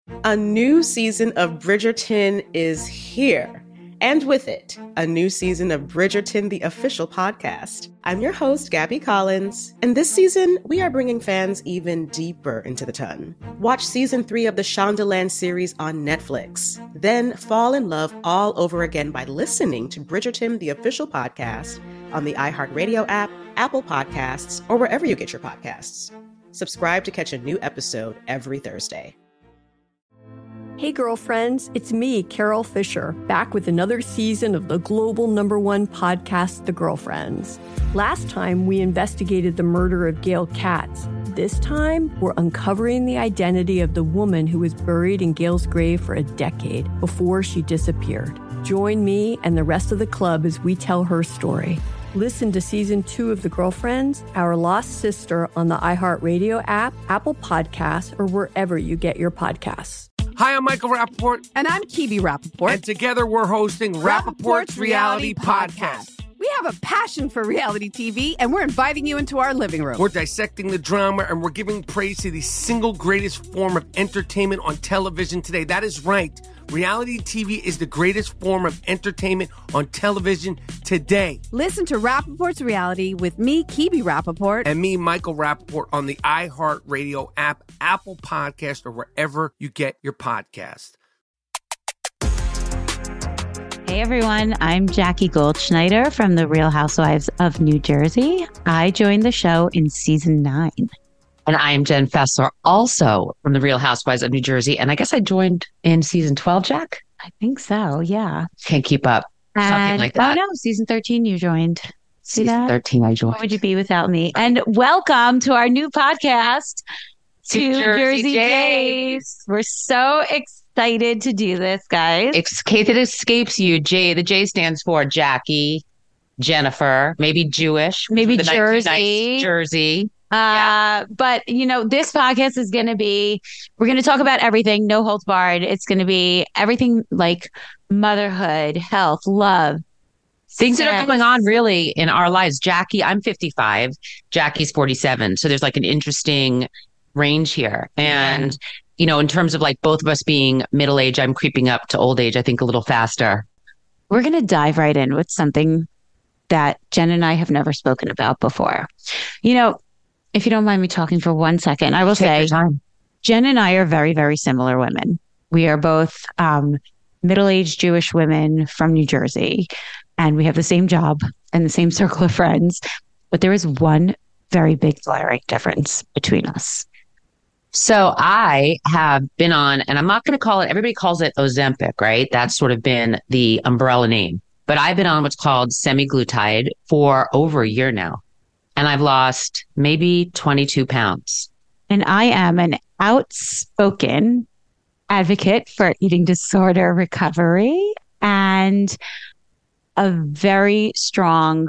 A new season of Bridgerton is here. And with it, a new season of Bridgerton, the official podcast. I'm your host, Gabby Collins, and this season, we are bringing fans even deeper into the ton. Watch season 3 of the Shondaland series on Netflix. Then fall in love all over again by listening to Bridgerton, the official podcast, on the iHeartRadio app, Apple Podcasts, or wherever you get your podcasts. Subscribe to catch a new episode every Thursday. Hey girlfriends, it's me, Carol Fisher, back with another season of the global #1 podcast, The Girlfriends. Last time, we investigated the murder of Gail Katz. This time, we're uncovering the identity of the woman who was buried in Gail's grave for a decade before she disappeared. Join me and the rest of the club as we tell her story. Listen to Season 2 of The Girlfriends, Our Lost Sister on the iHeartRadio app, Apple Podcasts, or wherever you get your podcasts. Hi, I'm Michael Rappaport. And I'm Kibi Rappaport. And together we're hosting Rappaport's Reality Podcast. We have a passion for reality TV, and we're inviting you into our living room. We're dissecting the drama, and we're giving praise to the single greatest form of entertainment on television today. That is right. Reality TV is the greatest form of entertainment on television today. Listen to Rappaport's Reality with me, Kibi Rappaport. And me, Michael Rappaport, on the iHeartRadio app, Apple Podcast, or wherever you get your podcast. Hey everyone, I'm Jackie Goldschneider from The Real Housewives of New Jersey. I joined the show in season 9. And I'm Jen Fessler, also from The Real Housewives of New Jersey. And I guess I joined in season 12, Jack? I think so, yeah. Can't keep up. Something like that. Oh no, season 13 you joined. See season that? 13 I joined. What would you be without me? And welcome to our new podcast, Two Jersey Jays. We're so excited to do this, guys. In case it escapes you, J, the J stands for Jackie, Jennifer, maybe Jewish. Maybe the Jersey. Nice Jersey. But you know, this podcast is going to be, we're going to talk about everything, no holds barred. It's going to be everything like motherhood, health, love. Things that are going on really in our lives. Jackie, I'm 55. Jackie's 47. So there's like an interesting range here. And, you know, in terms of like both of us being middle age, I'm creeping up to old age, I think a little faster. We're going to dive right in with something that Jen and I have never spoken about before. You know, if you don't mind me talking for 1 second, I will say Jen and I are very, very similar women. We are both middle-aged Jewish women from New Jersey, and we have the same job and the same circle of friends. But there is one very big glaring difference between us. So I have been on, and I'm not going to call it, everybody calls it Ozempic, right? That's sort of been the umbrella name. But I've been on what's called semaglutide for over a year now. And I've lost maybe 22 pounds. And I am an outspoken advocate for eating disorder recovery and a very strong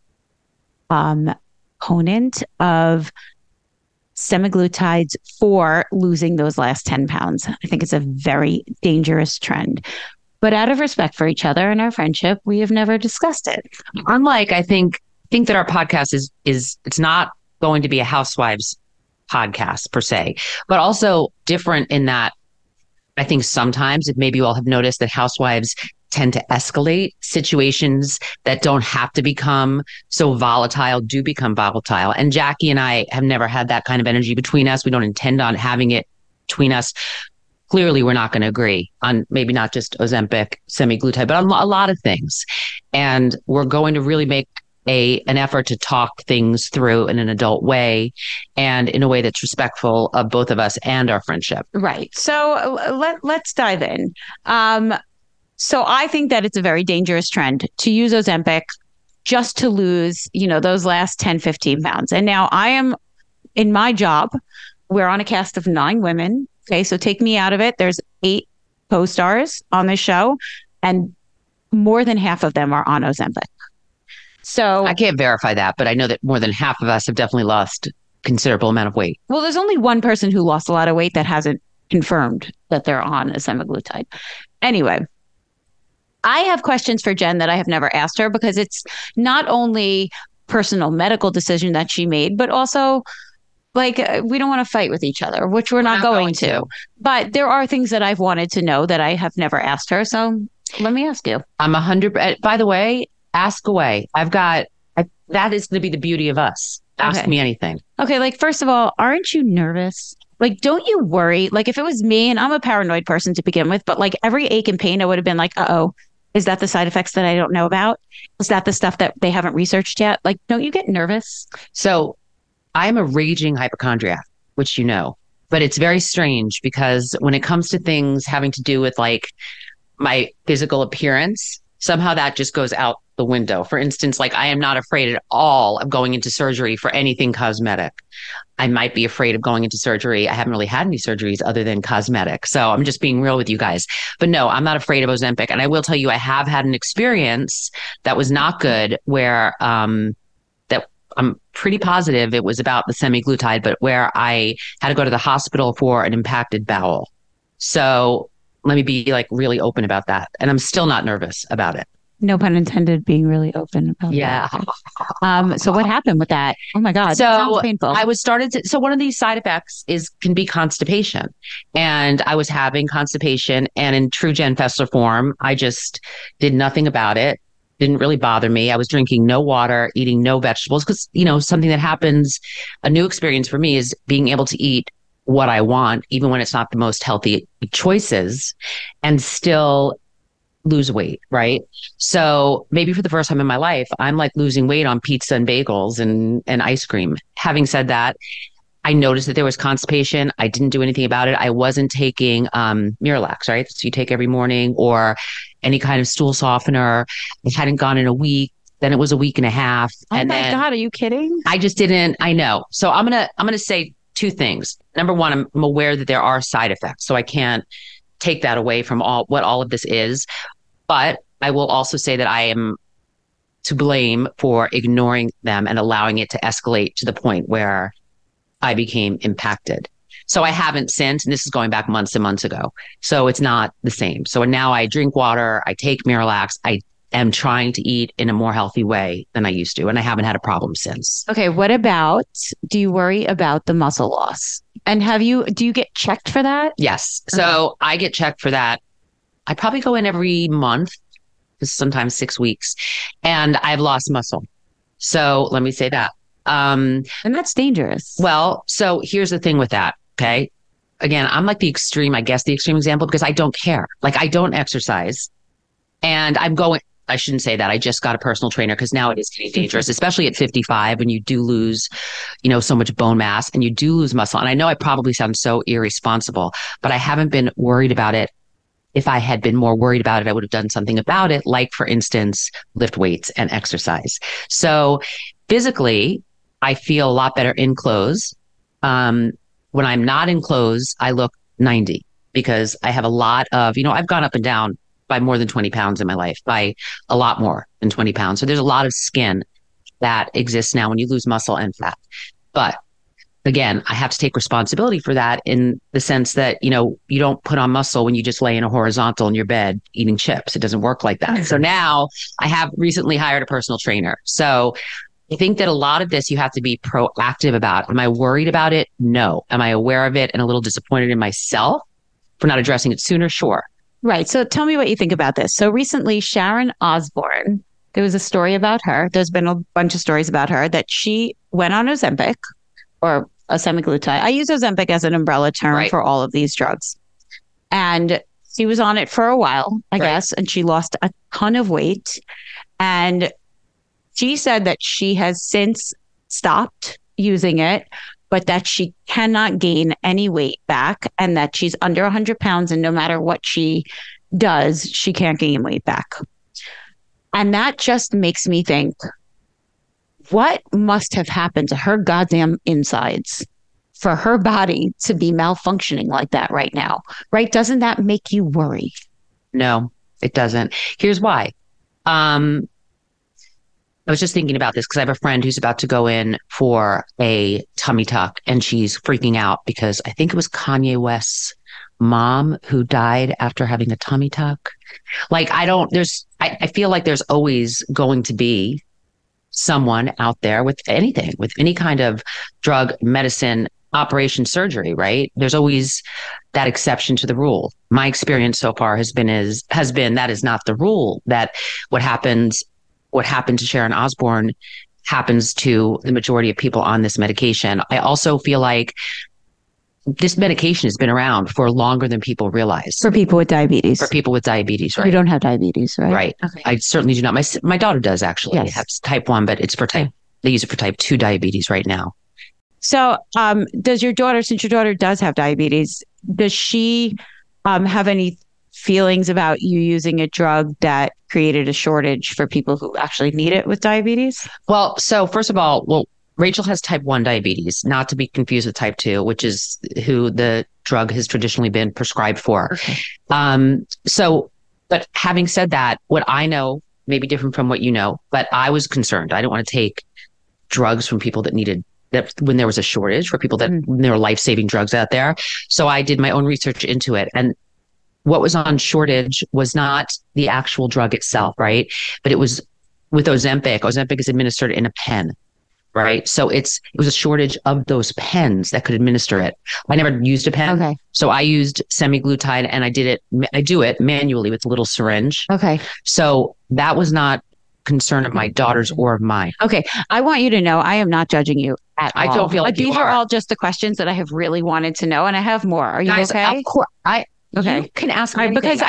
opponent of semaglutides for losing those last 10 pounds. I think it's a very dangerous trend. But out of respect for each other and our friendship, we have never discussed it. Unlike, I think that our podcast is it's not going to be a housewives podcast per se, but also different in that I think sometimes, maybe you all have noticed, that housewives tend to escalate. Situations that don't have to become so volatile do become volatile. And Jackie and I have never had that kind of energy between us. We don't intend on having it between us. Clearly, we're not going to agree on maybe not just Ozempic, semaglutide, but on a lot of things. And we're going to really make an effort to talk things through in an adult way and in a way that's respectful of both of us and our friendship. Right. So let's dive in. So I think that it's a very dangerous trend to use Ozempic just to lose, you know, those last 10, 15 pounds. And now I am in my job. We're on a cast of 9 women. Okay. So take me out of it. There's 8 co-stars on this show, and more than half of them are on Ozempic. So I can't verify that, but I know that more than half of us have definitely lost considerable amount of weight. Well, there's only one person who lost a lot of weight that hasn't confirmed that they're on a semaglutide. Anyway, I have questions for Jen that I have never asked her, because it's not only personal medical decision that she made, but also Like, we don't want to fight with each other, which we're not going to. But there are things that I've wanted to know that I have never asked her. So let me ask you. I'm 100. By the way, ask away. That is going to be the beauty of us. Ask me anything. Okay. Like, first of all, aren't you nervous? Like, don't you worry? Like, if it was me, and I'm a paranoid person to begin with, but like every ache and pain, I would have been like, uh-oh, is that the side effects that I don't know about? Is that the stuff that they haven't researched yet? Like, don't you get nervous? So I'm a raging hypochondriac, which you know, but it's very strange because when it comes to things having to do with like my physical appearance, somehow that just goes out the window. For instance, like I am not afraid at all of going into surgery for anything cosmetic. I might be afraid of going into surgery. I haven't really had any surgeries other than cosmetic. So I'm just being real with you guys. But no, I'm not afraid of Ozempic. And I will tell you, I have had an experience that was not good where that I'm pretty positive it was about the semaglutide, but where I had to go to the hospital for an impacted bowel. So let me be like really open about that. And I'm still not nervous about it. No pun intended, being really open about that. So what happened with that? Oh my God. So that sounds painful. So one of these side effects can be constipation. And I was having constipation, and in true Jen Fessler form, I just did nothing about it. Didn't really bother me. I was drinking no water, eating no vegetables, because, you know, something that happens, a new experience for me is being able to eat what I want, even when it's not the most healthy choices, and still lose weight, right? So maybe for the first time in my life, I'm like losing weight on pizza and bagels and ice cream. Having said that, I noticed that there was constipation. I didn't do anything about it. I wasn't taking Miralax, right? So you take every morning, or any kind of stool softener. I hadn't gone in a week. Then it was a week and a half. Oh my God, are you kidding? I just didn't. I know. So I'm gonna say two things. Number one, I'm aware that there are side effects, so I can't take that away from what all of this is. But I will also say that I am to blame for ignoring them and allowing it to escalate to the point where I became impacted. So I haven't since, and this is going back months and months ago. So it's not the same. So now I drink water, I take Miralax, I am trying to eat in a more healthy way than I used to. And I haven't had a problem since. Okay. What about, do you worry about the muscle loss? And do you get checked for that? Yes. So I get checked for that. I probably go in every month, sometimes 6 weeks, and I've lost muscle. So let me say that. And that's dangerous. Well, so here's the thing with that. Okay. Again, I'm like the extreme example, because I don't care. Like, I don't exercise, and I shouldn't say that. I just got a personal trainer, because now it is getting dangerous, especially at 55, when you do lose, so much bone mass and you do lose muscle. And I know I probably sound so irresponsible, but I haven't been worried about it. If I had been more worried about it, I would have done something about it, like, for instance, lift weights and exercise. So physically, I feel a lot better in clothes. When I'm not in clothes, I look 90, because I have a lot of, I've gone up and down by more than 20 pounds in my life, by a lot more than 20 pounds. So there's a lot of skin that exists now when you lose muscle and fat. But again, I have to take responsibility for that, in the sense that, you don't put on muscle when you just lay in a horizontal in your bed eating chips. It doesn't work like that. So now I have recently hired a personal trainer. So I think that a lot of this you have to be proactive about. Am I worried about it? No. Am I aware of it and a little disappointed in myself for not addressing it sooner? Sure. Right. So tell me what you think about this. So recently, Sharon Osbourne, there was a story about her. There's been a bunch of stories about her that she went on Ozempic, or a semaglutide. I use Ozempic as an umbrella term for all of these drugs. And she was on it for a while, I guess, and she lost a ton of weight. And she said that she has since stopped using it, but that she cannot gain any weight back, and that she's under 100 pounds, and no matter what she does, she can't gain weight back. And that just makes me think, what must have happened to her goddamn insides for her body to be malfunctioning like that right now? Right? Doesn't that make you worry? No, it doesn't. Here's why. I was just thinking about this, because I have a friend who's about to go in for a tummy tuck, and she's freaking out because I think it was Kanye West's mom who died after having a tummy tuck. Like, I feel like there's always going to be someone out there with anything, with any kind of drug, medicine, operation, surgery, right? There's always that exception to the rule. My experience so far has been that is not the rule, that what happened to Sharon Osbourne happens to the majority of people on this medication. I also feel like this medication has been around for longer than people realize. For people with diabetes. For people with diabetes, right? You don't have diabetes, right? Right. Okay. I certainly do not. My daughter does actually. Yes. Have type 1, but it's for they use it for type 2 diabetes right now. So does your daughter, since your daughter does have diabetes, does she have any feelings about you using a drug that created a shortage for people who actually need it with diabetes? Well, so first of all, Rachel has type 1 diabetes, not to be confused with type 2, which is who the drug has traditionally been prescribed for. Okay. But having said that, what I know may be different from what you know, but I was concerned. I didn't want to take drugs from people that needed that when there was a shortage, for people that there were life-saving drugs out there. So I did my own research into it. And what was on shortage was not the actual drug itself, right? But it was with Ozempic. Ozempic is administered in a pen, right? So it was a shortage of those pens that could administer it. I never used a pen. Okay. So I used semaglutide, and I do it manually with a little syringe. Okay. So that was not concern of my daughter's or of mine. Okay. I want you to know I am not judging you at all. I don't feel like these are all just the questions that I have really wanted to know, and I have more. Are you okay? Of course. Okay. You can ask me anything. Because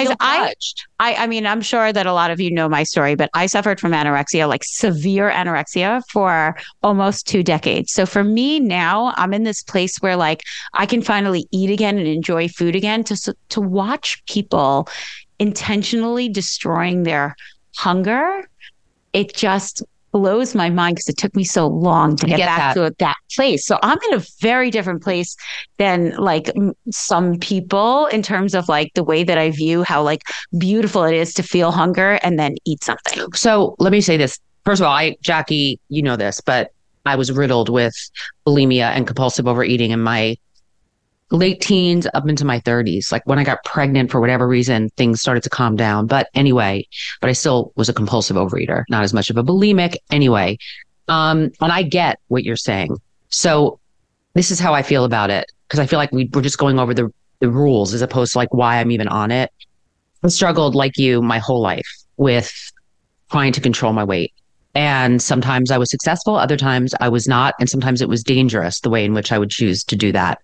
I mean, I'm sure that a lot of you know my story, but I suffered from anorexia, like severe anorexia, for almost 2 decades. So for me now, I'm in this place where like I can finally eat again and enjoy food again. To watch people intentionally destroying their hunger, it just blows my mind because it took me so long to get back to that place. So I'm in a very different place than like some people in terms of like the way that I view how like beautiful it is to feel hunger and then eat something. So let me say this. First of all, Jackie, you know this, but I was riddled with bulimia and compulsive overeating in my late teens up into my 30s. Like when I got pregnant, for whatever reason, things started to calm down. But anyway, I still was a compulsive overeater, not as much of a bulimic anyway. And I get what you're saying. So this is how I feel about it, because I feel like we're just going over the rules as opposed to like why I'm even on it. I struggled like you my whole life with trying to control my weight. And sometimes I was successful, other times I was not. And sometimes it was dangerous the way in which I would choose to do that.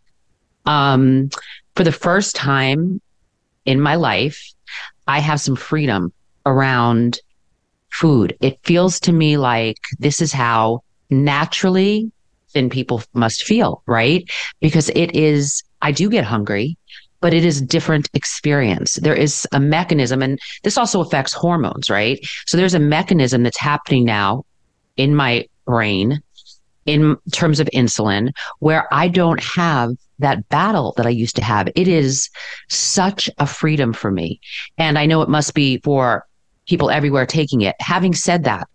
For the first time in my life, I have some freedom around food. It feels to me like this is how naturally thin people must feel, right? Because I do get hungry, but it is a different experience. There is a mechanism, and this also affects hormones, right? So there's a mechanism that's happening now in my brain in terms of insulin, where I don't have that battle that I used to have. It is such a freedom for me. And I know it must be for people everywhere taking it. Having said that,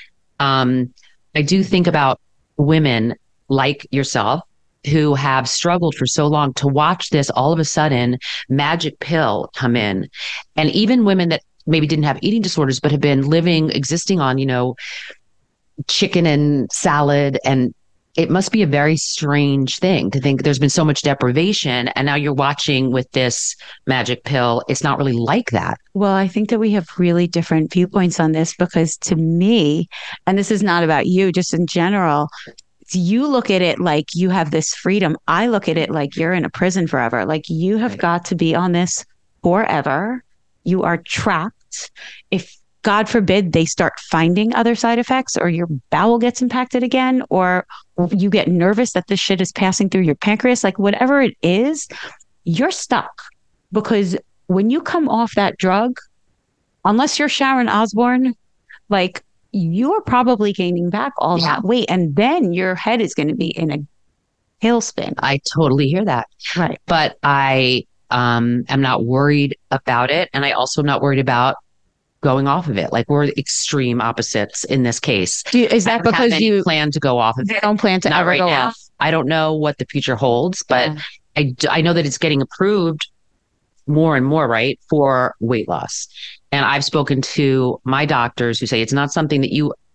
I do think about women like yourself who have struggled for so long to watch this all of a sudden magic pill come in. And even women that maybe didn't have eating disorders, but have been existing on, chicken and salad. And it must be a very strange thing to think there's been so much deprivation, and now you're watching with this magic pill. It's not really like that. Well, I think that we have really different viewpoints on this, because to me, and this is not about you, just in general, you look at it like you have this freedom. I look at it like you're in a prison forever. Like you have got to be on this forever. You are trapped. If God forbid they start finding other side effects, or your bowel gets impacted again, or you get nervous that this shit is passing through your pancreas, like whatever it is, you're stuck. Because when you come off that drug, unless you're Sharon Osbourne, like you are probably gaining back all that weight. And then your head is going to be in a tailspin. I totally hear that. Right. But I am not worried about it. And I also am not worried about going off of it. Like we're extreme opposites in this case. Is that because you plan to go off of it? I don't plan to ever go off. I don't know what the future holds, but I know that it's getting approved more and more, right, for weight loss. And I've spoken to my doctors who say it's not something that you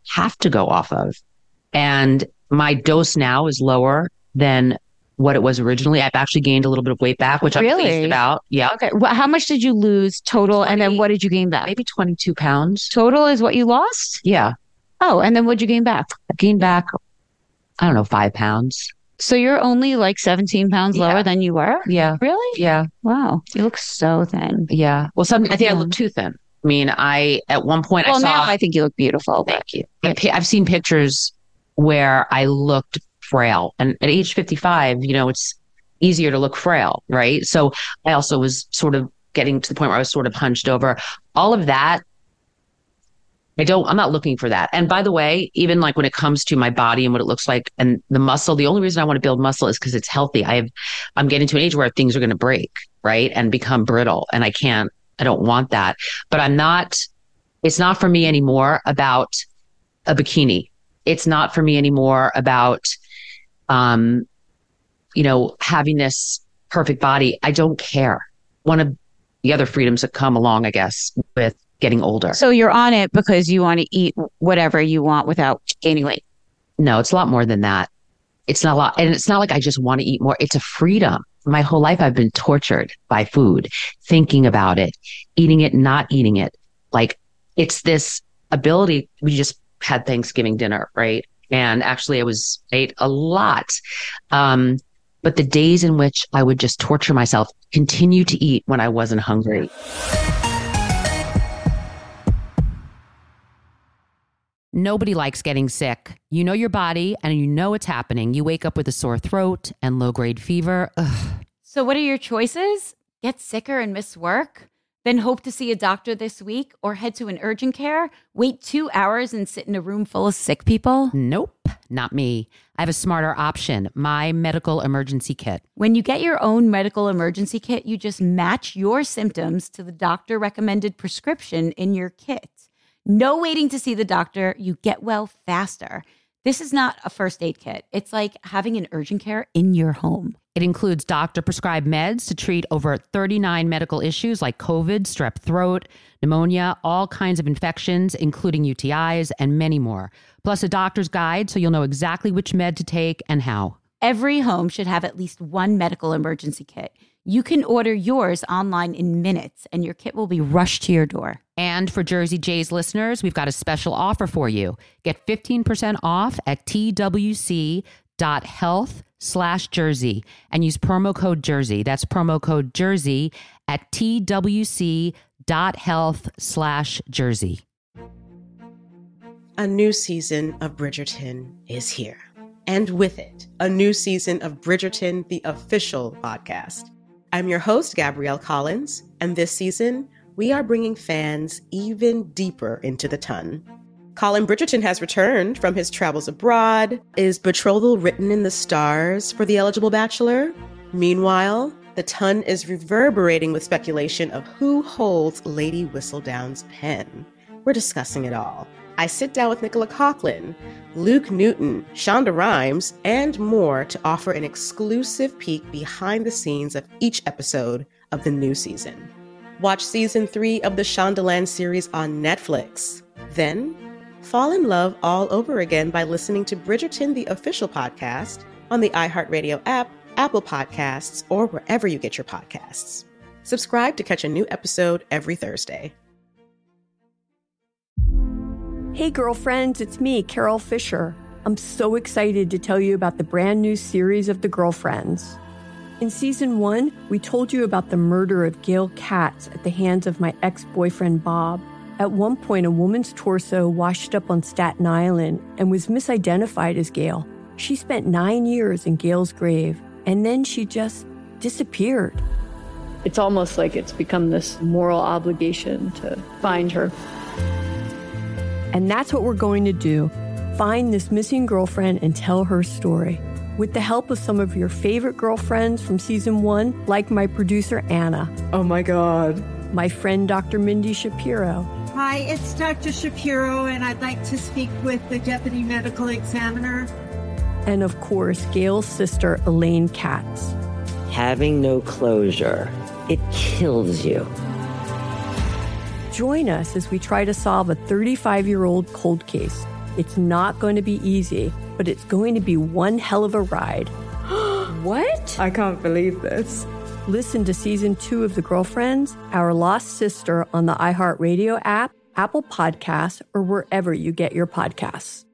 have to go off of. And my dose now is lower than what it was originally. I've actually gained a little bit of weight back, which I'm pleased about. Yeah. Okay. Well, how much did you lose total? And then what did you gain back? Maybe 22 pounds. Total is what you lost? Yeah. Oh, and then what'd you gain back? I gained back, I don't know, 5 pounds. So you're only like 17 pounds lower than you were? Yeah. Really? Yeah. Wow. You look so thin. Yeah. Well, I think I look too thin. I mean, at one point I saw. Well, now I think you look beautiful. Thank you. I've seen pictures where I looked frail. And at age 55, it's easier to look frail, right? So I also was sort of getting to the point where I was sort of hunched over. All of that, I'm not looking for that. And by the way, even like when it comes to my body and what it looks like and the muscle, the only reason I want to build muscle is because it's healthy. I'm getting to an age where things are going to break, right? And become brittle. And I don't want that. But it's not for me anymore about a bikini. It's not for me anymore about, having this perfect body. I don't care. One of the other freedoms that come along, I guess, with getting older. So you're on it because you want to eat whatever you want without gaining weight. No, it's a lot more than that. It's not a lot. And it's not like I just want to eat more. It's a freedom. My whole life, I've been tortured by food, thinking about it, eating it, not eating it. Like it's this ability. We just had Thanksgiving dinner, right? And actually I ate a lot. But the days in which I would just torture myself, continue to eat when I wasn't hungry. Nobody likes getting sick. You know your body and you know it's happening. You wake up with a sore throat and low-grade fever. Ugh. So what are your choices? Get sicker and miss work? Then hope to see a doctor this week or head to an urgent care? Wait 2 hours and sit in a room full of sick people? Nope, not me. I have a smarter option, my medical emergency kit. When you get your own medical emergency kit, you just match your symptoms to the doctor-recommended prescription in your kit. No waiting to see the doctor. You get well faster. This is not a first aid kit. It's like having an urgent care in your home. It includes doctor-prescribed meds to treat over 39 medical issues like COVID, strep throat, pneumonia, all kinds of infections, including UTIs, and many more. Plus a doctor's guide so you'll know exactly which med to take and how. Every home should have at least one medical emergency kit. You can order yours online in minutes, and your kit will be rushed to your door. And for Jersey J's listeners, we've got a special offer for you. Get 15% off at twc.health/Jersey and use promo code Jersey. That's promo code Jersey at twc.health/Jersey. A new season of Bridgerton is here. And with it, a new season of Bridgerton, the official podcast. I'm your host, Gabrielle Collins, and this season, we are bringing fans even deeper into the ton. Colin Bridgerton has returned from his travels abroad. Is betrothal written in the stars for the eligible bachelor? Meanwhile, the ton is reverberating with speculation of who holds Lady Whistledown's pen. We're discussing it all. I sit down with Nicola Coughlan, Luke Newton, Shonda Rhimes, and more to offer an exclusive peek behind the scenes of each episode of the new season. Watch season 3 of the Shondaland series on Netflix. Then, fall in love all over again by listening to Bridgerton, the official podcast, on the iHeartRadio app, Apple Podcasts, or wherever you get your podcasts. Subscribe to catch a new episode every Thursday. Hey girlfriends, it's me, Carol Fisher. I'm so excited to tell you about the brand new series of The Girlfriends. In season 1, we told you about the murder of Gail Katz at the hands of my ex-boyfriend Bob. At one point, a woman's torso washed up on Staten Island and was misidentified as Gail. She spent 9 years in Gail's grave, and then she just disappeared. It's almost like it's become this moral obligation to find her. And that's what we're going to do. Find this missing girlfriend and tell her story. With the help of some of your favorite girlfriends from season 1, like my producer, Anna. Oh my God. My friend, Dr. Mindy Shapiro. Hi, it's Dr. Shapiro, and I'd like to speak with the Deputy Medical Examiner. And of course, Gail's sister, Elaine Katz. Having no closure, it kills you. Join us as we try to solve a 35-year-old cold case. It's not going to be easy, but it's going to be one hell of a ride. What? I can't believe this. Listen to season 2 of The Girlfriends, Our Lost Sister on the iHeartRadio app, Apple Podcasts, or wherever you get your podcasts.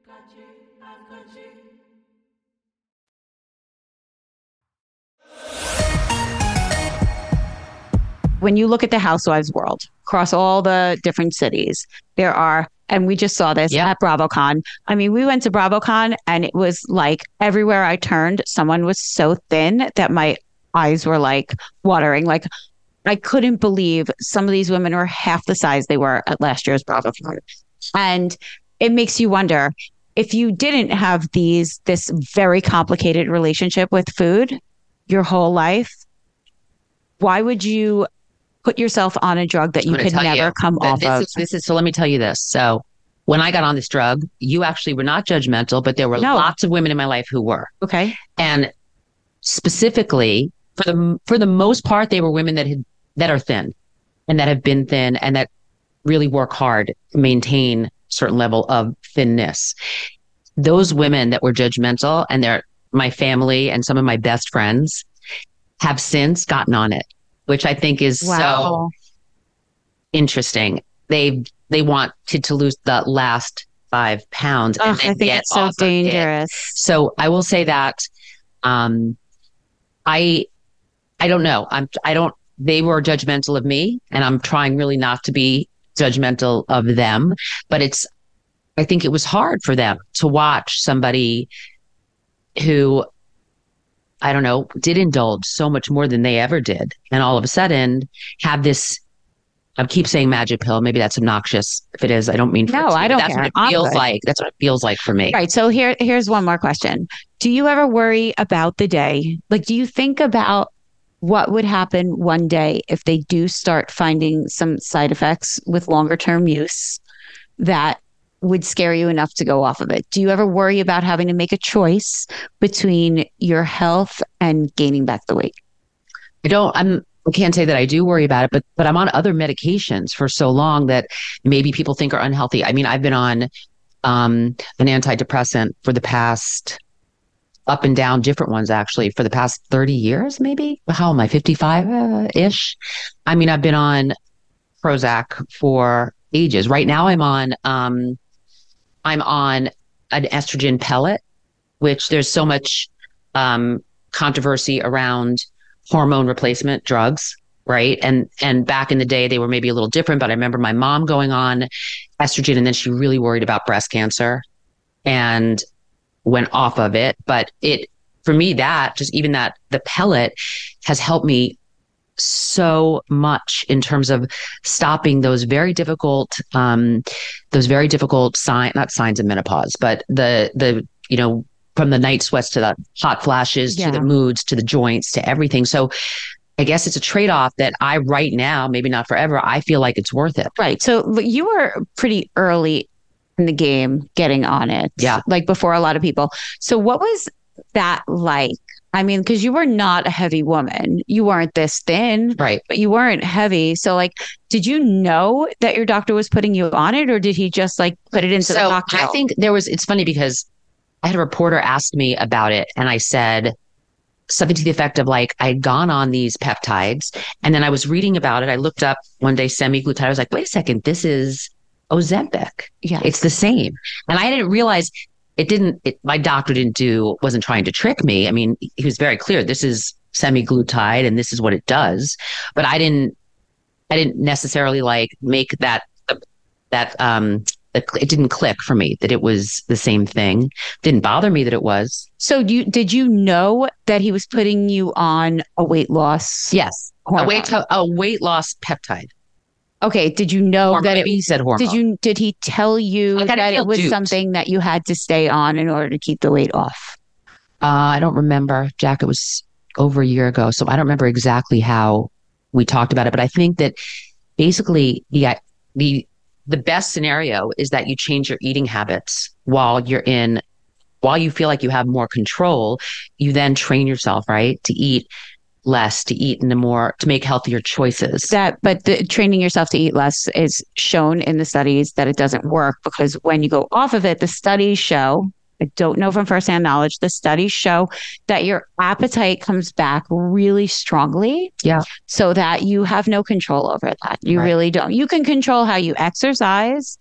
When you look at the housewives world across all the different cities, there are, and we just saw this at BravoCon. I mean, we went to BravoCon and it was like everywhere I turned, someone was so thin that my eyes were like watering. Like I couldn't believe some of these women were half the size they were at last year's BravoCon. And it makes you wonder, if you didn't have this very complicated relationship with food your whole life, why would you put yourself on a drug that you could never come off of? So let me tell you this. So when I got on this drug, you actually were not judgmental, but there were lots of women in my life who were. Okay. And specifically, for the most part, they were women that are thin and that have been thin and that really work hard to maintain a certain level of thinness. Those women that were judgmental, and they're my family and some of my best friends, have since gotten on it, which I think is so interesting. They wanted to lose the last 5 pounds. And I think it's so dangerous. So I will say that I don't know. They were judgmental of me, and I'm trying really not to be judgmental of them, but I think it was hard for them to watch somebody who, I don't know, did indulge so much more than they ever did. And all of a sudden have this, I keep saying magic pill. Maybe that's obnoxious. If it is, I don't mean for it to be. I don't That's care. what it feels like. That's what it feels like for me. Right. So here's one more question. Do you ever worry about the day? Like, do you think about what would happen one day if they do start finding some side effects with longer term use that would scare you enough to go off of it? Do you ever worry about having to make a choice between your health and gaining back the weight? I can't say that I do worry about it, but I'm on other medications for so long that maybe people think are unhealthy. I mean, I've been on an antidepressant for the past, up and down, different ones actually, for the past 30 years, maybe. How am I, 55-ish? I mean, I've been on Prozac for ages. Right now I'm on an estrogen pellet, which there's so much controversy around hormone replacement drugs, right? And back in the day, they were maybe a little different, but I remember my mom going on estrogen and then she really worried about breast cancer and went off of it. But for me, the pellet has helped me so much in terms of stopping those very difficult not signs of menopause, but the from the night sweats to the hot flashes to the moods to the joints to everything. So I guess it's a trade-off that right now, maybe not forever, I feel like it's worth it. Right. So you were pretty early in the game getting on it. Yeah. Like before a lot of people. So what was that like? I mean, because you were not a heavy woman. You weren't this thin. Right. But you weren't heavy. So like, did you know that your doctor was putting you on it, or did he just like put it into the cocktail? I think it's funny because I had a reporter ask me about it and I said something to the effect of like, I'd gone on these peptides and then I was reading about it. I looked up one day semaglutide. I was like, wait a second, this is Ozempic. Yeah. It's the same. And I didn't realize my doctor wasn't trying to trick me. I mean, he was very clear. This is semaglutide and this is what it does. But I didn't necessarily like make that it didn't click for me that it was the same thing. Didn't bother me that it was. So did you know that he was putting you on a weight loss? Yes. Hormone? A weight loss peptide. Okay. Did you know hormone, that he said hormone? Did he tell you that it was something that you had to stay on in order to keep the weight off? I don't remember, Jack. It was over a year ago. So I don't remember exactly how we talked about it, but I think that basically the best scenario is that you change your eating habits while you feel like you have more control. You then train yourself, right, to eat less, to eat to make healthier choices. But the training yourself to eat less is shown in the studies that it doesn't work, because when you go off of it, the studies show, I don't know from firsthand knowledge, the studies show that your appetite comes back really strongly. Yeah. So that you have no control over that. You really don't. You can control how you exercise,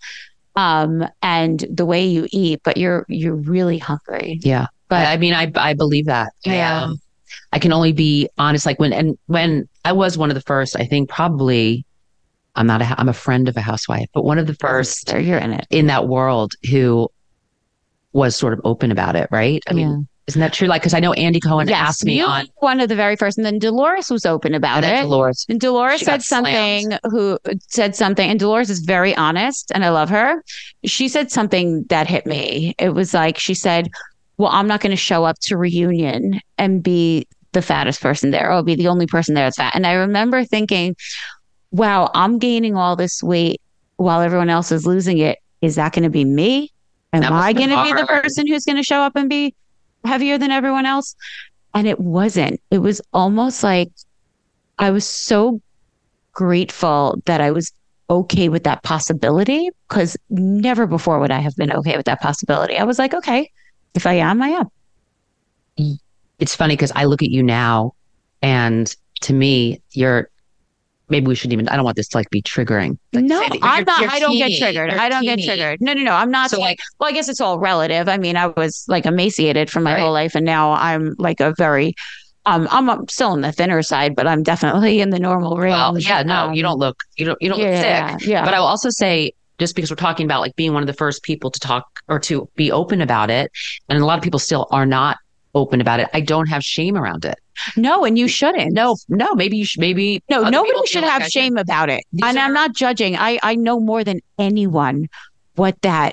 and the way you eat, but you're really hungry. Yeah. But I mean, I believe that. Yeah. I can only be honest. Like when I was one of the first, I think probably, I'm a friend of a housewife, but one of the first you're in it, in that world who was sort of open about it. Right. I mean, isn't that true? Like, cause I know Andy Cohen asked me on one of the very first, and then Dolores was open about it. Dolores said something, and Dolores is very honest and I love her. She said something that hit me. It was like, she said, well, I'm not going to show up to reunion and be the fattest person there, or be the only person there that's fat. And I remember thinking, wow, I'm gaining all this weight while everyone else is losing it. Is that going to be me? Am I going to be the person who's going to show up and be heavier than everyone else? And it wasn't. It was almost like I was so grateful that I was okay with that possibility, because never before would I have been okay with that possibility. I was like, okay, if I am, I am. It's funny because I look at you now, and to me, maybe we shouldn't even, I don't want this to like be triggering. No, I'm not. I don't get triggered. I don't get triggered. No. I'm not. So well, I guess it's all relative. I mean, I was like emaciated for my whole life, and now I'm like a very, I'm still on the thinner side, but I'm definitely in the normal range. Well, yeah, no, you don't look sick. Yeah. But I will also say, just because we're talking about like being one of the first people to talk or to be open about it, and a lot of people still are not open about it, I don't have shame around it. No, and you shouldn't. No, maybe you should. No, nobody should have shame about it. And I'm not judging. I know more than anyone what that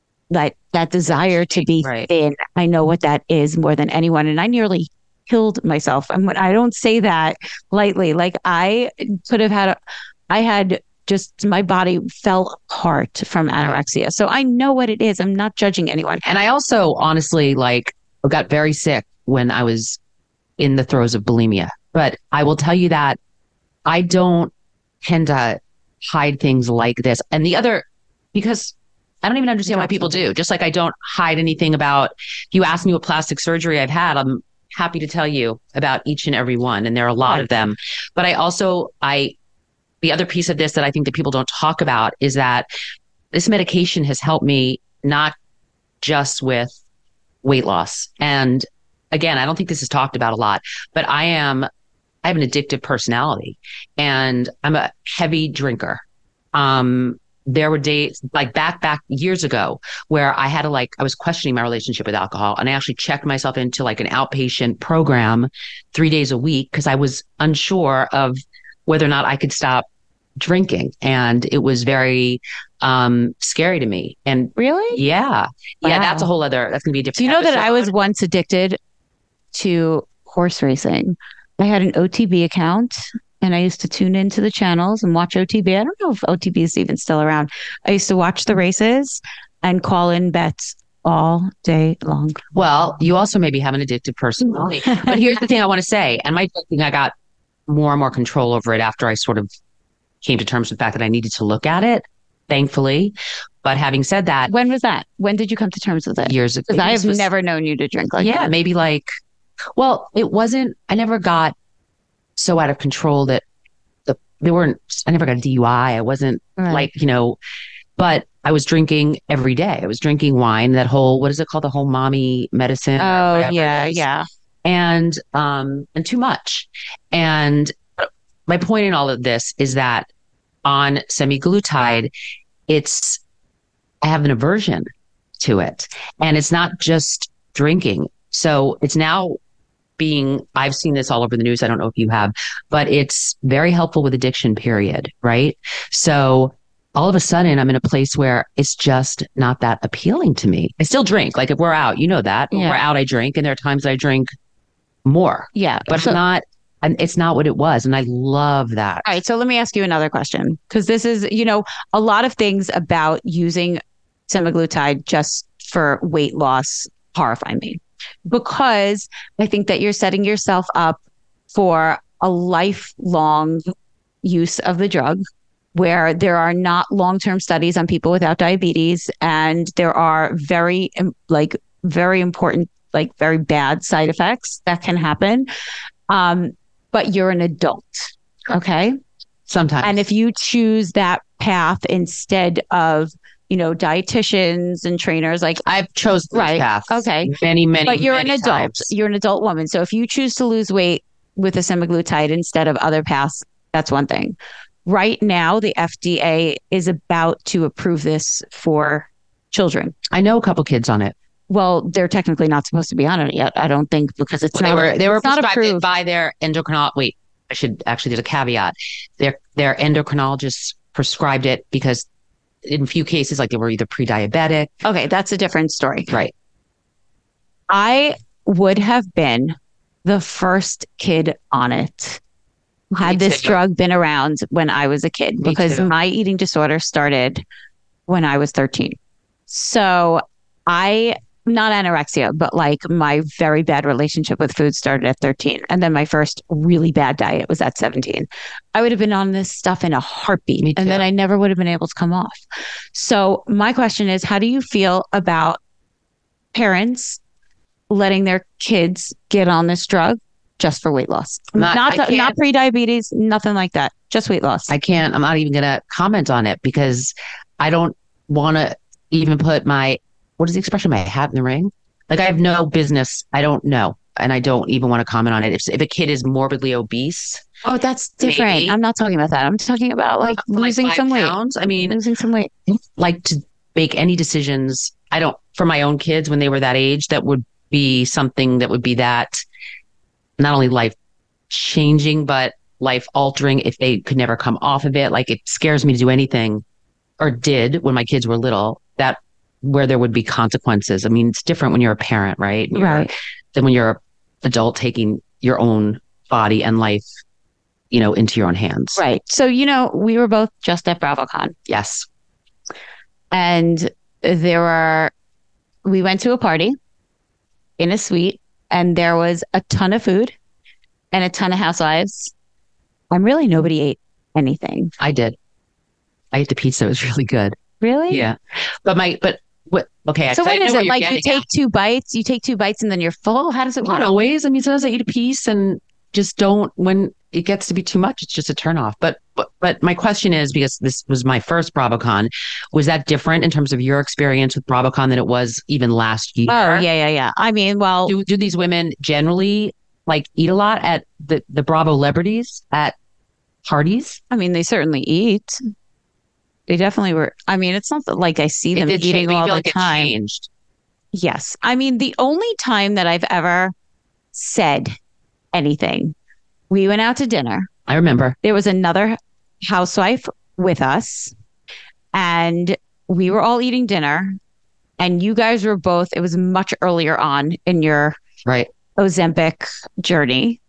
desire to be thin. I know what that is more than anyone. And I nearly killed myself. And when I don't say that lightly, like I could have my body fell apart from anorexia. So I know what it is. I'm not judging anyone. And I also honestly got very sick when I was in the throes of bulimia. But I will tell you that I don't tend to hide things like this. And because I don't even understand why people do. Just like I don't hide anything about, if you ask me what plastic surgery I've had, I'm happy to tell you about each and every one. And there are a lot of them. But the other piece of this that I think that people don't talk about is that this medication has helped me not just with weight loss. And again, I don't think this is talked about a lot, but I have an addictive personality, and I'm a heavy drinker. There were days like back years ago where I was questioning my relationship with alcohol, and I actually checked myself into like an outpatient program 3 days a week because I was unsure of whether or not I could stop drinking. And it was very scary to me. And really? Yeah. Yeah. Wow. That's going to be a different Do you know that I was once addicted to horse racing? I had an OTB account, and I used to tune into the channels and watch OTB. I don't know if OTB is even still around. I used to watch the races and call in bets all day long. Well, you also maybe have an addictive personality. But here's the thing I want to say. And I got more and more control over it after I sort of came to terms with the fact that I needed to look at it, thankfully. But having said that. When was that? When did you come to terms with it? Years ago. Because I have never known you to drink like that. Yeah, maybe it wasn't, I never got so out of control that I never got a DUI. I wasn't but I was drinking every day. I was drinking wine, that whole, what is it called? The whole mommy medicine. Oh, yeah. And too much. And my point in all of this is that on semaglutide, I have an aversion to it, and it's not just drinking. So it's now I've seen this all over the news. I don't know if you have, but it's very helpful with addiction, period. Right. So all of a sudden I'm in a place where it's just not that appealing to me. I still drink. Like if we're out, you know that when we're out, I drink, and there are times I drink more. Yeah. But it's not what it was. And I love that. All right. So let me ask you another question, because this is, a lot of things about using semaglutide just for weight loss horrify me, because I think that you're setting yourself up for a lifelong use of the drug, where there are not long-term studies on people without diabetes, and there are very important, like very bad side effects that can happen. But you're an adult, okay? Sometimes. And if you choose that path instead of, dietitians and trainers, like I've chosen this path. Okay. Many, but you're many an adult. times. You're an adult woman. So if you choose to lose weight with a semaglutide instead of other paths, that's one thing. Right now, the FDA is about to approve this for children. I know a couple kids on it. Well, they're technically not supposed to be on it yet, I don't think, because it's they were not prescribed approved by their endocrinologist. Wait, there's a caveat. Their endocrinologists prescribed it because in a few cases, like they were either pre-diabetic. Okay, that's a different story. Right. I would have been the first kid on it had this drug been around when I was a kid, because my eating disorder started when I was 13. So not anorexia, but like my very bad relationship with food started at 13. And then my first really bad diet was at 17. I would have been on this stuff in a heartbeat, and then I never would have been able to come off. So my question is, how do you feel about parents letting their kids get on this drug just for weight loss? Not pre-diabetes, nothing like that. Just weight loss. I'm not even going to comment on it because I don't want to even put what is the expression? My hat in the ring? Like, I have no business. I don't know. And I don't even want to comment on it. If a kid is morbidly obese. Oh, that's different. Maybe. I'm not talking about that. I'm talking about like losing some weight. I mean, losing some weight. Like, to make any decisions, for my own kids when they were that age, that would be something that would be that not only life changing, but life altering if they could never come off of it. Like, it scares me to do anything, or did when my kids were little, that where there would be consequences. I mean, it's different when you're a parent, right? Right. Than when you're an adult taking your own body and life, into your own hands. Right. So, we were both just at BravoCon. Yes. And we went to a party in a suite, and there was a ton of food and a ton of housewives. And really nobody ate anything. I did. I ate the pizza. It was really good. Really? Yeah. Okay. So what is it? Like, you take two bites and then you're full? How does it work? Not always. I mean, sometimes I eat a piece and just don't, when it gets to be too much, it's just a turnoff. But my question is, because this was my first BravoCon, was that different in terms of your experience with BravoCon than it was even last year? Oh, yeah. I mean, well, do these women generally like eat a lot at the Bravo celebrities at parties? I mean, they certainly eat. They definitely were. I mean, it's not that like I see them eating all the time. It changed. Yes. I mean, the only time that I've ever said anything, we went out to dinner. I remember. There was another housewife with us, and we were all eating dinner, and you guys were both, it was much earlier on in your Ozempic journey.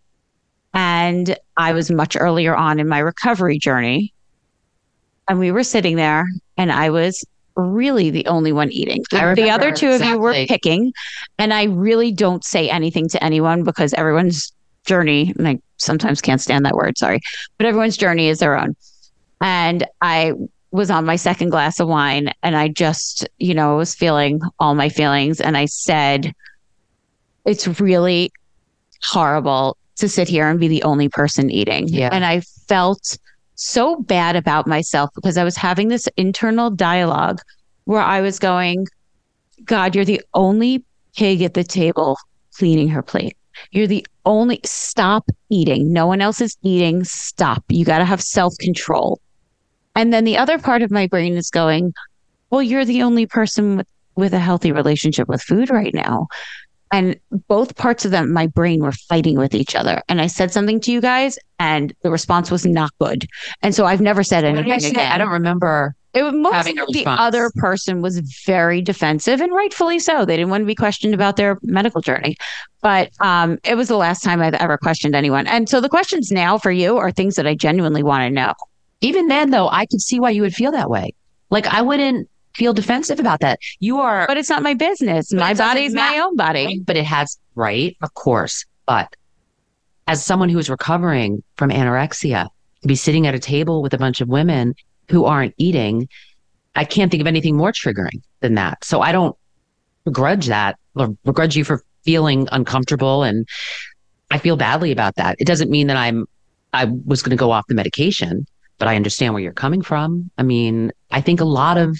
And I was much earlier on in my recovery journey. And we were sitting there, and I was really the only one eating. The other two of you were picking, and I really don't say anything to anyone because everyone's journey, and I sometimes can't stand that word, sorry, but everyone's journey is their own. And I was on my second glass of wine, and I just, was feeling all my feelings. And I said, it's really horrible to sit here and be the only person eating. Yeah. And I felt so bad about myself because I was having this internal dialogue where I was going, God, you're the only pig at the table cleaning her plate. You're the only, stop eating. No one else is eating. Stop. You got to have self-control. And then the other part of my brain is going, well, you're the only person with a healthy relationship with food right now. And both parts of them, my brain were fighting with each other. And I said something to you guys, and the response was not good. And so I've never said anything again. I don't remember having a response. The other person was very defensive, and rightfully so. They didn't want to be questioned about their medical journey. But it was the last time I've ever questioned anyone. And so the questions now for you are things that I genuinely want to know. Even then, though, I could see why you would feel that way. Like, I wouldn't feel defensive about that. But it's not my business. My body is my own body. But it has, right? Of course. But as someone who is recovering from anorexia, to be sitting at a table with a bunch of women who aren't eating, I can't think of anything more triggering than that. So I don't begrudge that or begrudge you for feeling uncomfortable. And I feel badly about that. It doesn't mean that I was going to go off the medication, but I understand where you're coming from. I mean, I think a lot of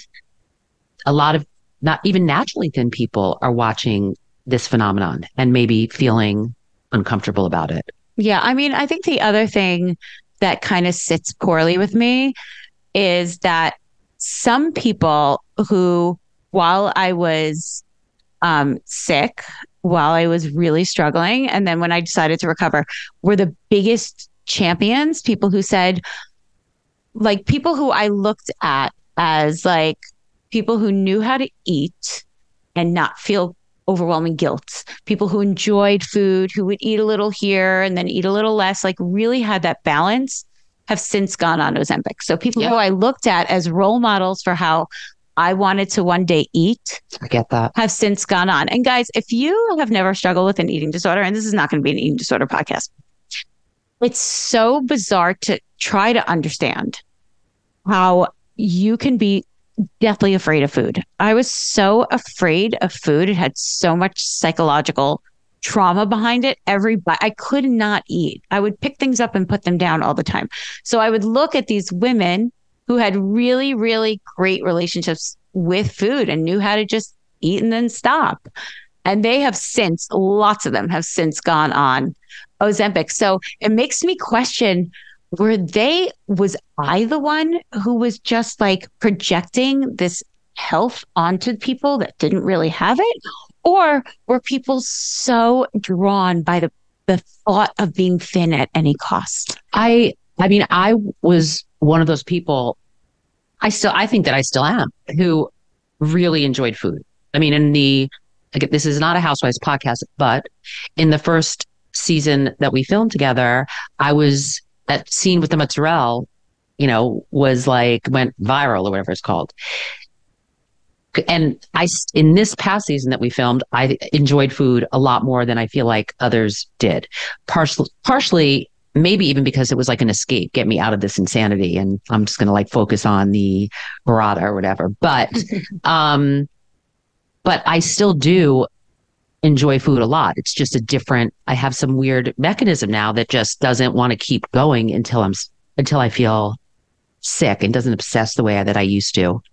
not even naturally thin people are watching this phenomenon and maybe feeling uncomfortable about it. Yeah. I mean, I think the other thing that kind of sits poorly with me is that some people who, while I was sick, while I was really struggling, and then when I decided to recover, were the biggest champions, people who said, like, people who I looked at as like people who knew how to eat and not feel overwhelming guilt, people who enjoyed food, who would eat a little here and then eat a little less, like really had that balance, have since gone on Ozempic. So people who I looked at as role models for how I wanted to one day eat, I get that, have since gone on. And guys, if you have never struggled with an eating disorder, and this is not going to be an eating disorder podcast, it's so bizarre to try to understand how you can be deathly afraid of food. I was so afraid of food. It had so much psychological trauma behind it. I could not eat. I would pick things up and put them down all the time. So I would look at these women who had really, really great relationships with food and knew how to just eat and then stop. And they have since, lots of them have since gone on Ozempic. So it makes me question, was I the one who was just like projecting this health onto people that didn't really have it? Or were people so drawn by the thought of being thin at any cost? I mean, I was one of those people, I think that I still am, who really enjoyed food. I mean, this is not a Housewives podcast, but in the first season that we filmed together, I was, that scene with the mozzarella, went viral or whatever it's called. And in this past season that we filmed, I enjoyed food a lot more than I feel like others did. Partially, maybe even because it was like an escape, get me out of this insanity. And I'm just going to focus on the burrata or whatever. But, but I still do enjoy food a lot. It's just I have some weird mechanism now that just doesn't want to keep going until I feel sick and doesn't obsess the way that I used to.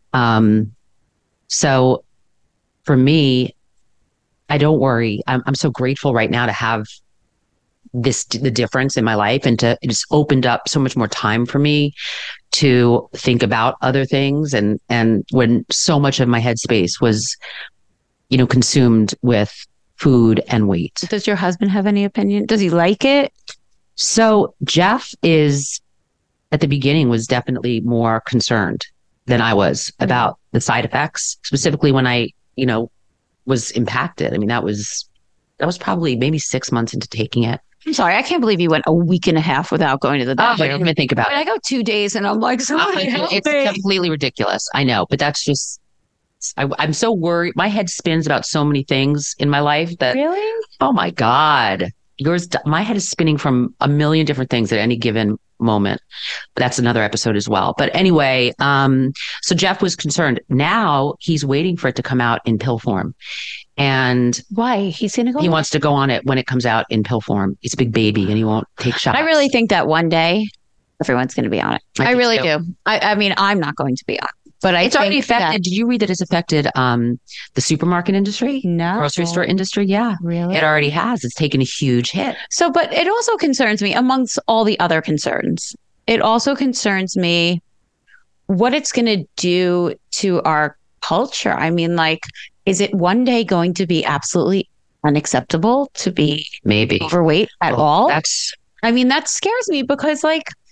So for me, I don't worry. I'm so grateful right now to have the difference in my life, and it just opened up so much more time for me to think about other things. And when so much of my headspace was, consumed with food and weight. Does your husband have any opinion? Does he like it? So Jeff at the beginning was definitely more concerned than I was about the side effects, specifically when I, was impacted. I mean, that was probably maybe 6 months into taking it. I'm sorry, I can't believe you went a week and a half without going to the doctor. I didn't even think about it. I go 2 days and I'm like, it's completely ridiculous. I know, but that's just, I'm so worried. My head spins about so many things in my life that, really? Oh my God. My head is spinning from a million different things at any given moment. But that's another episode as well. But anyway, so Jeff was concerned. Now he's waiting for it to come out in pill form. And why? He's going to go? He wants to go on it when it comes out in pill form. He's a big baby and he won't take shots. I really think that one day everyone's going to be on it. I really do. I mean, I'm not going to be on it. But it's already affected. Did you read that it's affected the supermarket industry? No. Grocery store industry? Yeah. Really? It already has. It's taken a huge hit. So, but it also concerns me, amongst all the other concerns, it also concerns me what it's going to do to our culture. I mean, is it one day going to be absolutely unacceptable to be overweight at all? That scares me because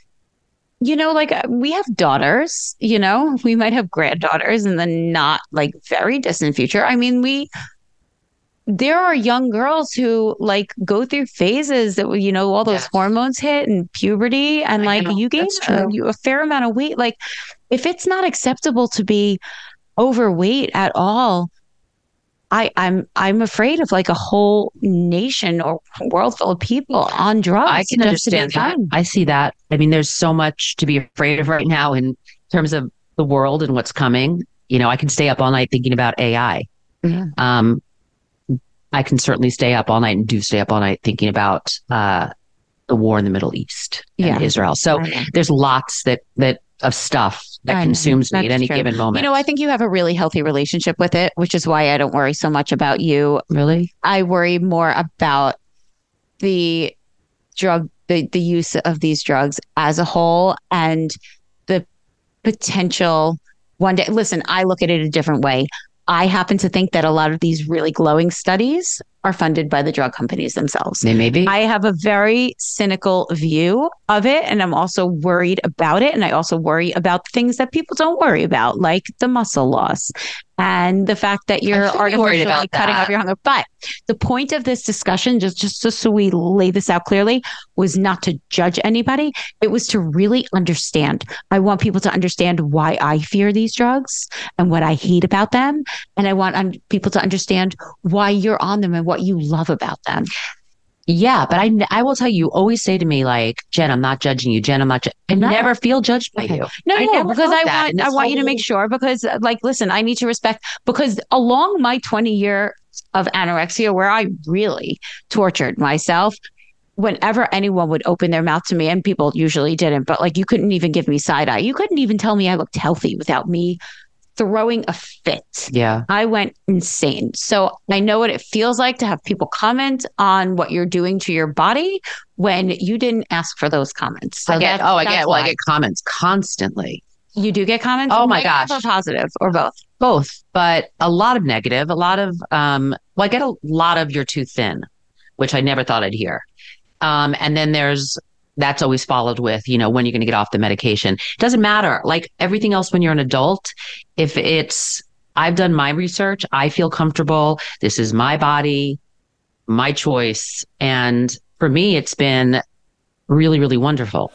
we have daughters, we might have granddaughters in the not very distant future. I mean, there are young girls who go through phases that, all those hormones hit and puberty and you gain a fair amount of weight. If it's not acceptable to be overweight at all, I'm afraid of like a whole nation or world full of people on drugs. I can understand that. I see that. I mean, there's so much to be afraid of right now in terms of the world and what's coming. You know, I can stay up all night thinking about AI. Yeah. I can certainly stay up all night and do stay up all night thinking about the war in the Middle East and Israel. So there's lots that of stuff that consumes me at any given moment. You know, I think you have a really healthy relationship with it, which is why I don't worry so much about you. Really? I worry more about the use of these drugs as a whole and the potential one day. Listen, I look at it a different way. I happen to think that a lot of these really glowing studies are funded by the drug companies themselves. They may be. I have a very cynical view of it, and I'm also worried about it. And I also worry about things that people don't worry about, like the muscle loss and the fact that you're artificially cutting off your hunger. But the point of this discussion, just so we lay this out clearly, was not to judge anybody. It was to really understand. I want people to understand why I fear these drugs and what I hate about them. And I want people to understand why you're on them and what you love about them. Yeah, but I will tell you, you always say to me like, Jen, I'm not judging you. Jen, I'm not. I never feel judged by you. No, because I want you to make sure, because like, listen, I need to respect, because along my 20 year of anorexia, where I really tortured myself, whenever anyone would open their mouth to me, and people usually didn't, but like, you couldn't even give me side eye. You couldn't even tell me I looked healthy without me throwing a fit. Yeah. I went insane. So I know what it feels like to have people comment on what you're doing to your body when you didn't ask for those comments. So I get comments constantly. You do get comments? Oh my gosh. Or positive or both? Both, but a lot of negative, a lot of, I get a lot of you're too thin, which I never thought I'd hear. And then that's always followed with, when you're going to get off the medication. It doesn't matter. Like everything else when you're an adult, I've done my research, I feel comfortable. This is my body, my choice. And for me, it's been really, really wonderful.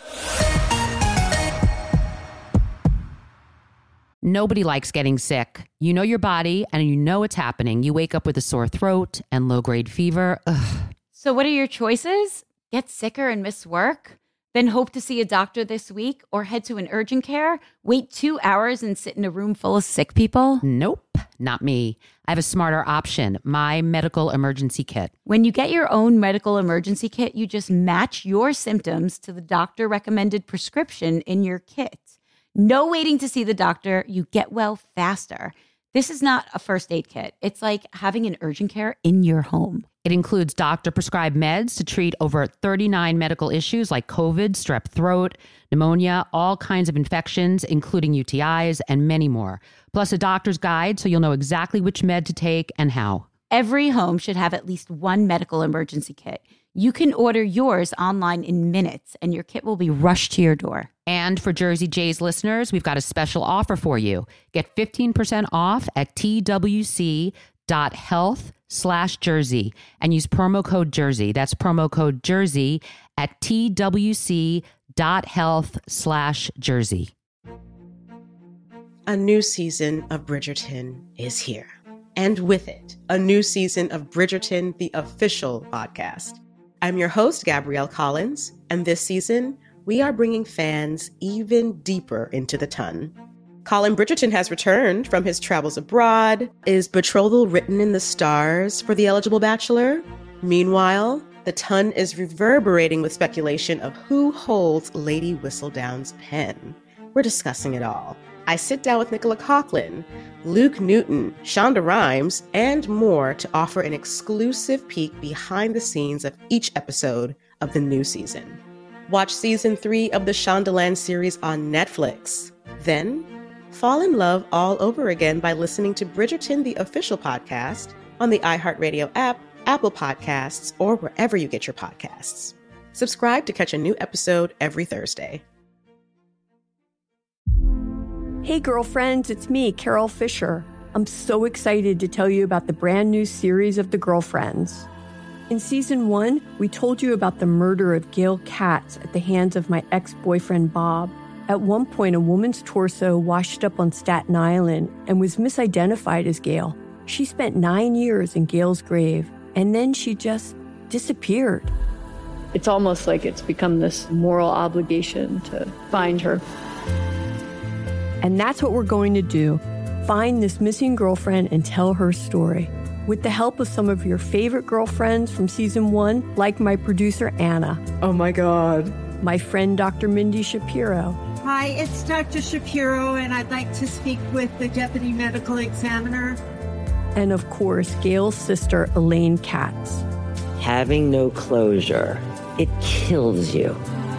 Nobody likes getting sick. You know your body and you know it's happening. You wake up with a sore throat and low-grade fever. Ugh. So what are your choices? Get sicker and miss work? Then hope to see a doctor this week or head to an urgent care? Wait 2 hours and sit in a room full of sick people? Nope, not me. I have a smarter option, my medical emergency kit. When you get your own medical emergency kit, you just match your symptoms to the doctor recommended prescription in your kit. No waiting to see the doctor. You get well faster. This is not a first aid kit. It's like having an urgent care in your home. It includes doctor-prescribed meds to treat over 39 medical issues like COVID, strep throat, pneumonia, all kinds of infections, including UTIs, and many more. Plus a doctor's guide so you'll know exactly which med to take and how. Every home should have at least one medical emergency kit. You can order yours online in minutes, and your kit will be rushed to your door. And for Jersey J's listeners, we've got a special offer for you. Get 15% off at twc.health/Jersey and use promo code Jersey. That's promo code Jersey at twc.health/Jersey. A new season of Bridgerton is here. And with it, a new season of Bridgerton, the official podcast. I'm your host, Gabrielle Collins, and this season, we are bringing fans even deeper into the ton. Colin Bridgerton has returned from his travels abroad. Is betrothal written in the stars for the eligible bachelor? Meanwhile, the ton is reverberating with speculation of who holds Lady Whistledown's pen. We're discussing it all. I sit down with Nicola Coughlan, Luke Newton, Shonda Rhimes, and more to offer an exclusive peek behind the scenes of each episode of the new season. Watch season 3 of the Shondaland series on Netflix. Then, fall in love all over again by listening to Bridgerton, the official podcast, on the iHeartRadio app, Apple Podcasts, or wherever you get your podcasts. Subscribe to catch a new episode every Thursday. Hey girlfriends, it's me, Carol Fisher. I'm so excited to tell you about the brand new series of The Girlfriends. In season 1, we told you about the murder of Gail Katz at the hands of my ex-boyfriend Bob. At one point, a woman's torso washed up on Staten Island and was misidentified as Gail. She spent 9 years in Gail's grave, and then she just disappeared. It's almost like it's become this moral obligation to find her. And that's what we're going to do. Find this missing girlfriend and tell her story. With the help of some of your favorite girlfriends from season 1, like my producer, Anna. Oh my God. My friend, Dr. Mindy Shapiro. Hi, it's Dr. Shapiro, and I'd like to speak with the Deputy Medical Examiner. And of course, Gail's sister, Elaine Katz. Having no closure, it kills you.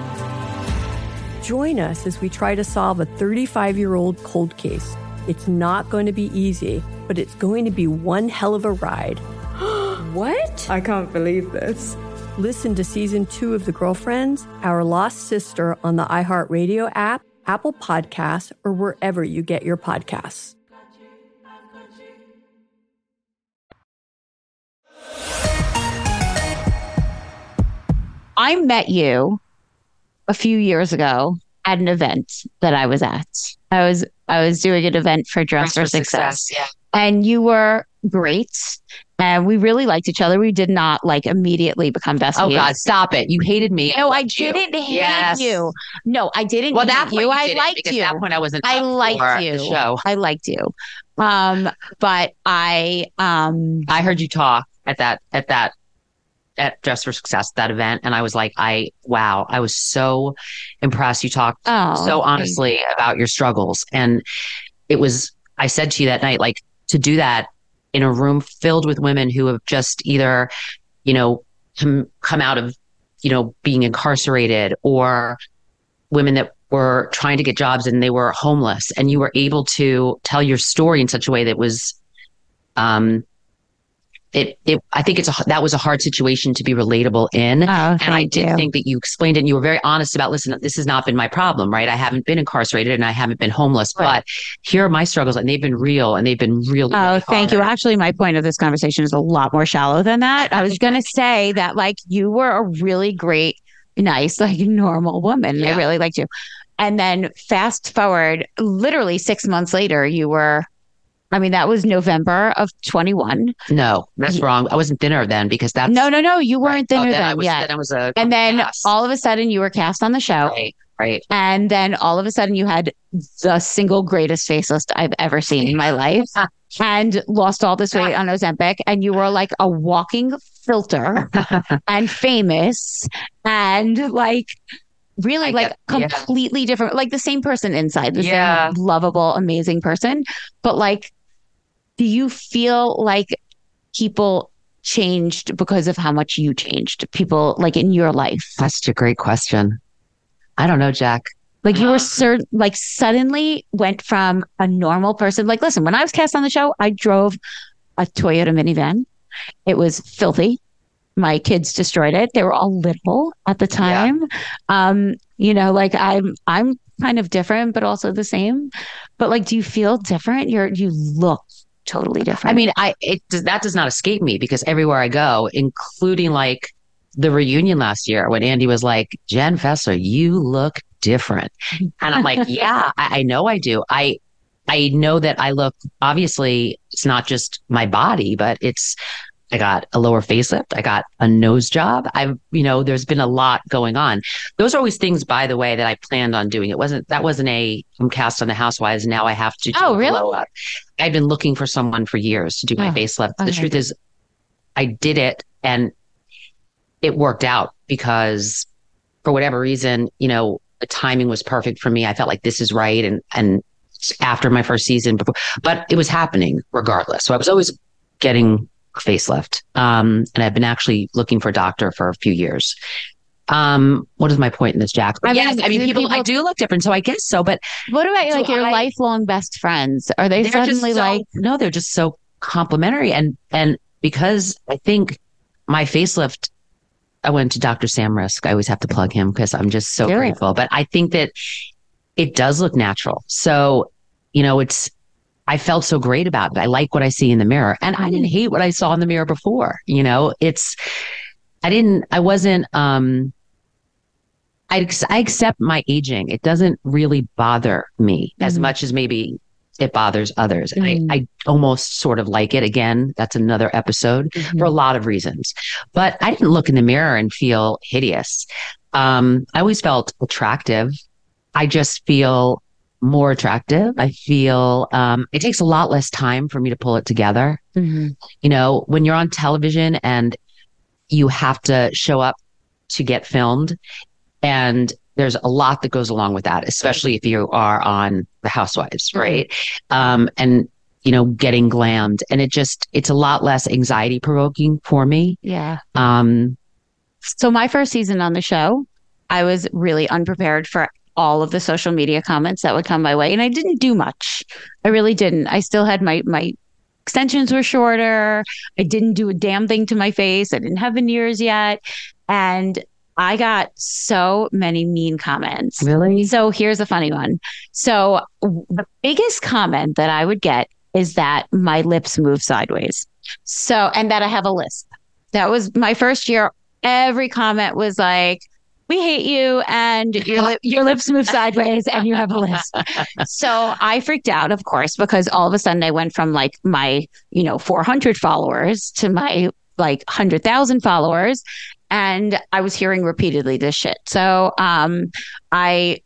Join us as we try to solve a 35-year-old cold case. It's not going to be easy, but it's going to be one hell of a ride. What? I can't believe this. Listen to season 2 of The Girlfriends, Our Lost Sister on the iHeartRadio app, Apple Podcasts, or wherever you get your podcasts. I met you a few years ago at an event that I was at. I was doing an event for Dress for Success. Yeah. And you were great. And we really liked each other. We did not immediately become besties. Oh God, stop it. You hated me. No, I didn't hate you. No, I didn't hate you. I liked you. At that point I wasn't I liked you. The show. I liked you. But I heard you talk at Dress for Success, that event. And I was like, I was so impressed. You talked so honestly about your struggles. And I said to you that night, to do that in a room filled with women who have just either, come out of, being incarcerated, or women that were trying to get jobs and they were homeless. And you were able to tell your story in such a way that was, I think that was a hard situation to be relatable in. And I did think that you explained it and you were very honest about, listen, this has not been my problem, right? I haven't been incarcerated and I haven't been homeless, but here are my struggles and they've been real and they've been really thank you. Actually, my point of this conversation is a lot more shallow than that. I was going to say that you were a really great, nice, normal woman. Yeah. I really liked you. And then fast forward, literally 6 months later, you were... that was November of 21. No, that's wrong. I wasn't thinner then because that's... No, you weren't thinner then yet. And then all of a sudden you were cast on the show. Right. And then all of a sudden you had the single greatest facelift I've ever seen in my life and lost all this weight on Ozempic. And you were like a walking filter and famous and really completely different, the same person inside, the same lovable, amazing person. But do you feel like people changed because of how much you changed? People in your life? That's such a great question. I don't know, Jack. You were suddenly went from a normal person. Listen, when I was cast on the show, I drove a Toyota minivan. It was filthy. My kids destroyed it. They were all little at the time. Yeah. I'm kind of different, but also the same. But do you feel different? You look totally different. That does not escape me because everywhere I go, including the reunion last year when Andy was like, Jen Fessler, you look different. And I'm like, yeah, I know I do. I know that I look, obviously it's not just my body, but I got a lower facelift. I got a nose job. There's been a lot going on. Those are always things, by the way, that I planned on doing. That wasn't I'm cast on the Housewives. Now I have to do a blow up. I've been looking for someone for years to do my facelift. The truth is I did it and it worked out because for whatever reason, the timing was perfect for me. I felt like this is right. And after my first season, but it was happening regardless. So I was always getting facelift. And I've been actually looking for a doctor for a few years. What is my point in this, Jack? People I do look different, so I guess so. But what about your lifelong best friends? Are they suddenly no, they're just so complimentary. And because I think my facelift, I went to Dr. Sam Risk. I always have to plug him because I'm just so grateful. But I think that it does look natural. So, I felt so great about it. I like what I see in the mirror and I didn't hate what I saw in the mirror before. I accept my aging. It doesn't really bother me as much as maybe it bothers others. And I almost sort of like it. Again, that's another episode for a lot of reasons. But I didn't look in the mirror and feel hideous. I always felt attractive. I just feel more attractive. I feel it takes a lot less time for me to pull it together. You know, when you're on television and you have to show up to get filmed, and there's a lot that goes along with that, especially if you are on The Housewives, right? And, you know, getting glammed. And it's a lot less anxiety provoking for me. Yeah. So my first season on the show, I was really unprepared for all of the social media comments that would come my way. And I didn't do much. I really didn't. I still had my extensions were shorter. I didn't do a damn thing to my face. I didn't have veneers yet. And I got so many mean comments. Really? So here's a funny one. So the biggest comment that I would get is that my lips move sideways. So, and that I have a lisp. That was my first year. Every comment was like, we hate you and your lips move sideways and you have a lisp. So I freaked out, of course, because all of a sudden I went from like my, 400 followers to my like 100,000 followers. And I was hearing repeatedly this shit. So I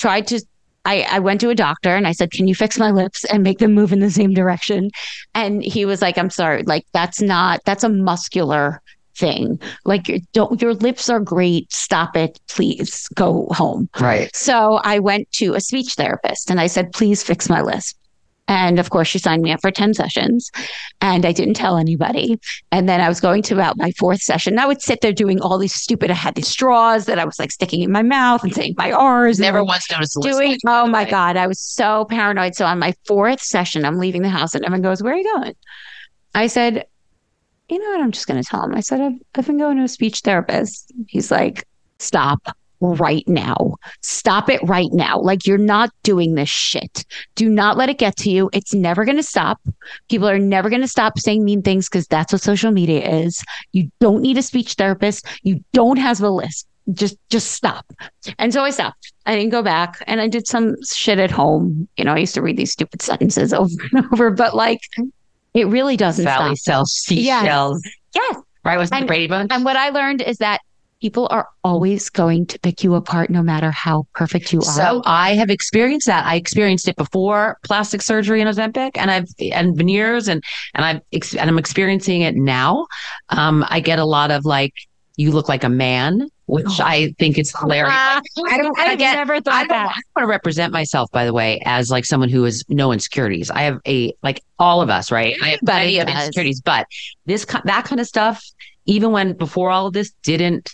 went to a doctor and I said, can you fix my lips and make them move in the same direction? And he was like, I'm sorry, like that's a muscular thing. Like your lips are great. Stop it. Please go home. Right. So I went to a speech therapist and I said, please fix my lisp. And of course, she signed me up for 10 sessions and I didn't tell anybody. And then I was going to about my 4th session. I would sit there doing all these I had these straws that I was like sticking in my mouth and saying my R's. Never once noticed doing. Oh my God. I was so paranoid. So on my 4th session, I'm leaving the house and everyone goes, where are you going? I said, you know what? I'm just going to tell him. I said, I've been going to a speech therapist. He's like, stop right now. Stop it right now. Like, you're not doing this shit. Do not let it get to you. It's never going to stop. People are never going to stop saying mean things because that's what social media is. You don't need a speech therapist. You don't have a list. Just stop. And so I stopped. I didn't go back and I did some shit at home. I used to read these stupid sentences over and over, but like, it really doesn't Valley stop. sells seashells. Yes. Right. Was the Brady Bunch? And what I learned is that people are always going to pick you apart no matter how perfect you are. So I have experienced that. I experienced it before plastic surgery and Ozempic and veneers and I'm experiencing it now. I get a lot of like, you look like a man, which I think is hilarious. I've never thought that. I want to represent myself, by the way, as like someone who has no insecurities. I have all of us, right? I have plenty of insecurities, but that kind of stuff, even when before all of this didn't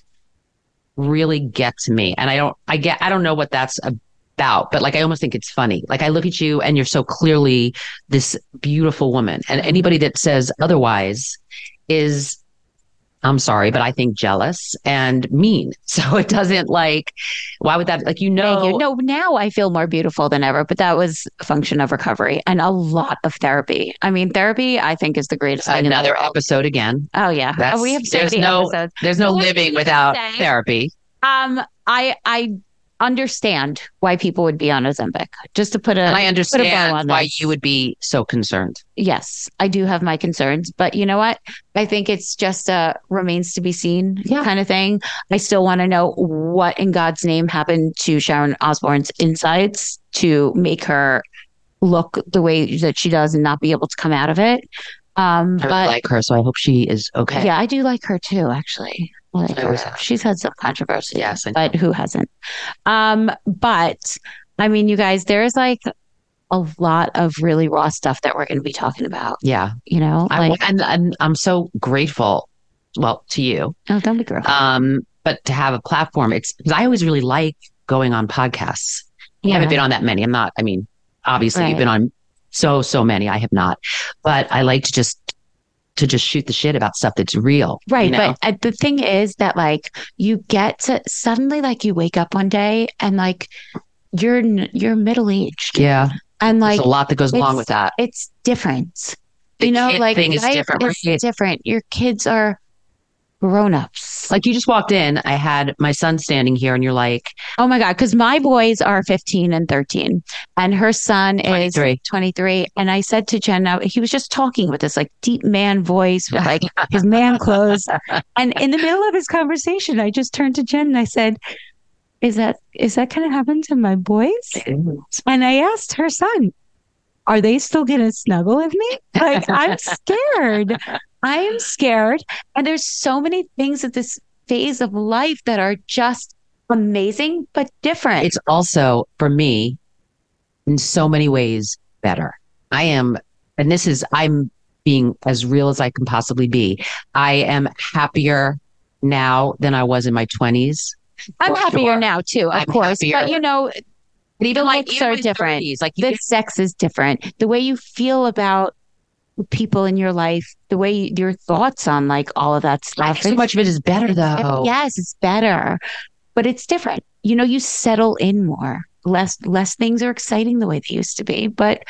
really get to me. And I don't know what that's about, but like, I almost think it's funny. Like, I look at you and you're so clearly this beautiful woman, and anybody that says otherwise is, I'm sorry, but I think jealous and mean. So it doesn't like, why would that, like, Thank you. No, now I feel more beautiful than ever, but that was a function of recovery and a lot of therapy. I mean, therapy, I think, is the greatest thing. Another episode again. Oh yeah. We have so many episodes. There's no living without therapy. I understand why people would be on Ozempic. Just to and I understand why you would be so concerned. Yes, I do have my concerns, but you know what? I think it's just remains to be seen kind of thing. I still want to know what in God's name happened to Sharon Osbourne's insides to make her look the way that she does and not be able to come out of it. I like her, so I hope she is okay. Yeah, I do like her too, actually. She's had some controversy. Yes, but who hasn't? But I mean, you guys, there's like a lot of really raw stuff that we're going to be talking about. Yeah, and I'm so grateful. Well, to you. Oh, don't be grateful. But to have a platform, it's because I always really like going on podcasts. I haven't been on that many. I'm not. I mean, obviously, you've been on so many. I have not, but I like to just shoot the shit about stuff that's real. Right. But the thing is that like you get to suddenly like you wake up one day and like you're middle-aged. Yeah. And like there's a lot that goes along with that. It's different. The kid thing is different. It's different. Your kids are grown-ups. Like you just walked in, I had my son standing here and you're like, oh my God, because my boys are 15 and 13 and her son 23. is 23. And I said to Jen, now he was just talking with this like deep man voice with like his man clothes. And in the middle of his conversation, I just turned to Jen and I said, is that kind of happen to my boys? And I asked her son, are they still going to snuggle with me? Like, I'm scared. I am scared. And there's so many things at this phase of life that are just amazing, but different. It's also, for me, in so many ways, better. I'm being as real as I can possibly be. I am happier now than I was in my 20s. I'm happier now too, of course. Happier. But you know, even looks are different. 30s, like the sex is different. The way you feel about people in your life, the way your thoughts on like all of that stuff. So much of it is better though. Yes, it's better, but it's different. You know, you settle in more. Less things are exciting the way they used to be. But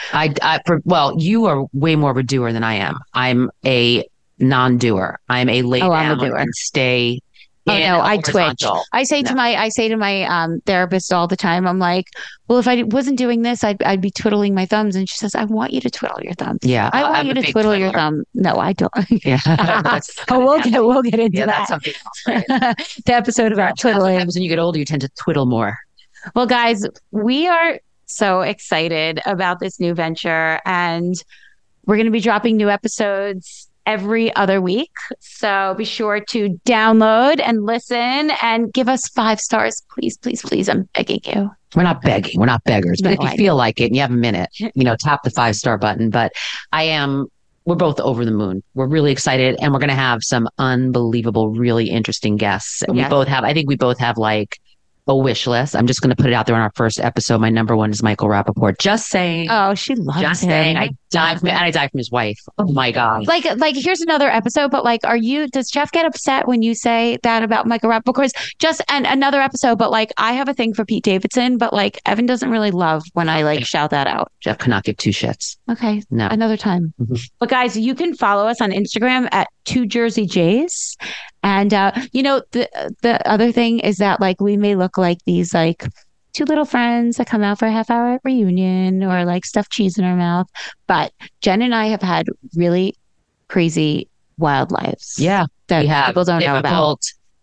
you are way more of a doer than I am. I'm a non-doer. I'm a lay down a doer. And stay. Oh no, I twitch. I say to my therapist all the time, I'm like, well, if I wasn't doing this, I'd be twiddling my thumbs. And she says, I want you to twiddle your thumbs. Yeah. I want you to twiddle your thumb. No, I don't. Yeah. we'll get into that. That's something else, right? The episode about twiddling. Sometimes when you get older, you tend to twiddle more. Well, guys, we are so excited about this new venture, and we're going to be dropping new episodes every other week. So be sure to download and listen and give us 5 stars. Please, please, please. I'm begging you. We're not begging. We're not beggars. But if you feel like it and you have a minute, tap the 5-star button. But we're both over the moon. We're really excited. And we're going to have some unbelievable, really interesting guests. And I think we both have like a wish list. I'm just going to put it out there on our first episode. My number one is Michael Rappaport. Just saying. Oh, she loves just him. Saying. I died from his wife. Oh my God. Like here's another episode, but like, does Jeff get upset when you say that about Michael Rappaport? And another episode, but like, I have a thing for Pete Davidson, but like Evan doesn't really love when I shout that out. Jeff cannot give 2 shits. Okay. No. Another time. Mm-hmm. But guys, you can follow us on Instagram at 2 Jersey Jays. And, the other thing is that like, we may look like these like 2 little friends that come out for a half-hour reunion or like stuffed cheese in our mouth. But Jen and I have had really crazy, wild lives. Yeah. That people don't know about.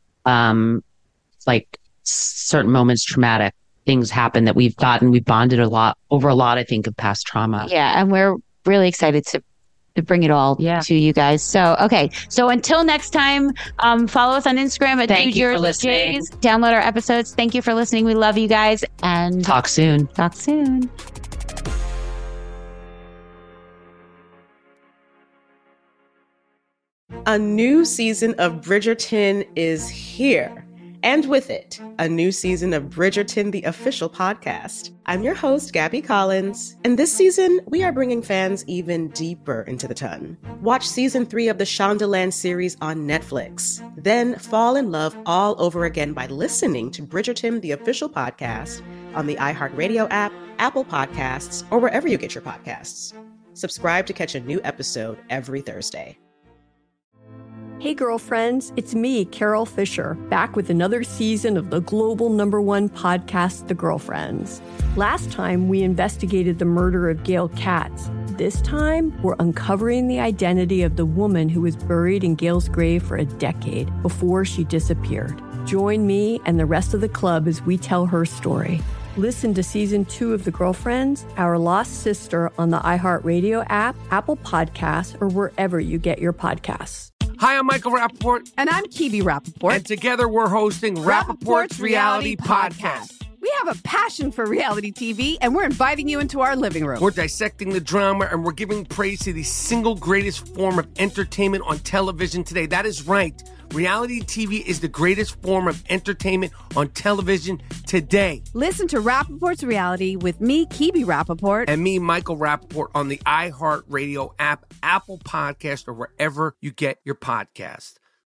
Like certain moments, traumatic things happen that we've bonded over a lot, I think, of past trauma. Yeah. And we're really excited to bring it all to you guys. So, okay. So until next time, follow us on Instagram at 2 Jersey Jays. Download our episodes. Thank you for listening. We love you guys. And talk soon. A new season of Bridgerton is here. And with it, a new season of Bridgerton, the official podcast. I'm your host, Gabby Collins, and this season, we are bringing fans even deeper into the ton. Watch season 3 of the Shondaland series on Netflix. Then fall in love all over again by listening to Bridgerton, the official podcast, on the iHeartRadio app, Apple Podcasts, or wherever you get your podcasts. Subscribe to catch a new episode every Thursday. Hey girlfriends, it's me, Carol Fisher, back with another season of the global #1 podcast, The Girlfriends. Last time, we investigated the murder of Gail Katz. This time, we're uncovering the identity of the woman who was buried in Gail's grave for a decade before she disappeared. Join me and the rest of the club as we tell her story. Listen to season 2 of The Girlfriends, Our Lost Sister on the iHeartRadio app, Apple Podcasts, or wherever you get your podcasts. Hi, I'm Michael Rappaport. And I'm Kibi Rappaport. And together we're hosting Rappaport's Reality Podcast. We have a passion for reality TV, and we're inviting you into our living room. We're dissecting the drama, and we're giving praise to the single greatest form of entertainment on television today. That is right. Reality TV is the greatest form of entertainment on television today. Listen to Rappaport's Reality with me, Kibi Rappaport. And me, Michael Rappaport, on the iHeartRadio app, Apple Podcast, or wherever you get your podcast.